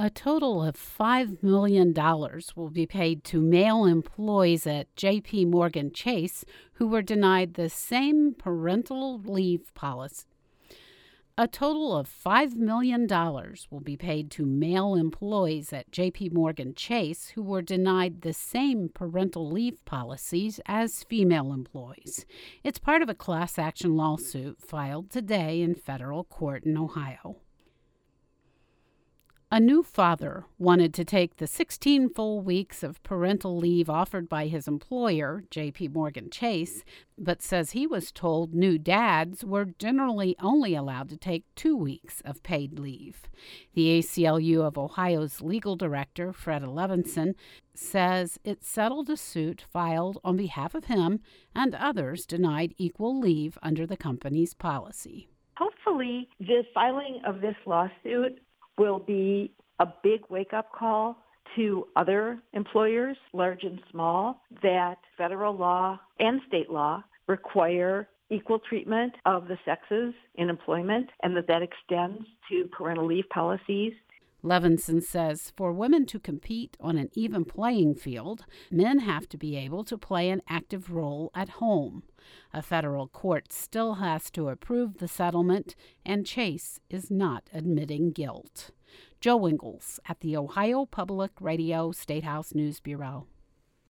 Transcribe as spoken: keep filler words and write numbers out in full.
A total of five million dollars will be paid to male employees at J P Morgan Chase who were denied the same parental leave policy. A total of five million dollars will be paid to male employees at J P Morgan Chase who were denied the same parental leave policies as female employees. It's part of a class action lawsuit filed today in federal court in Ohio. A new father wanted to take the sixteen full weeks of parental leave offered by his employer, J P Morgan Chase, but says he was told new dads were generally only allowed to take two weeks of paid leave. The A C L U of Ohio's legal director, Fred Levinson, says it settled a suit filed on behalf of him and others denied equal leave under the company's policy. Hopefully, the filing of this lawsuit will be a big wake-up call to other employers, large and small, that federal law and state law require equal treatment of the sexes in employment, and that that extends to parental leave policies. Levinson says for women to compete on an even playing field, men have to be able to play an active role at home. A federal court still has to approve the settlement, and Chase is not admitting guilt. Joe Ingles at the Ohio Public Radio State House News Bureau.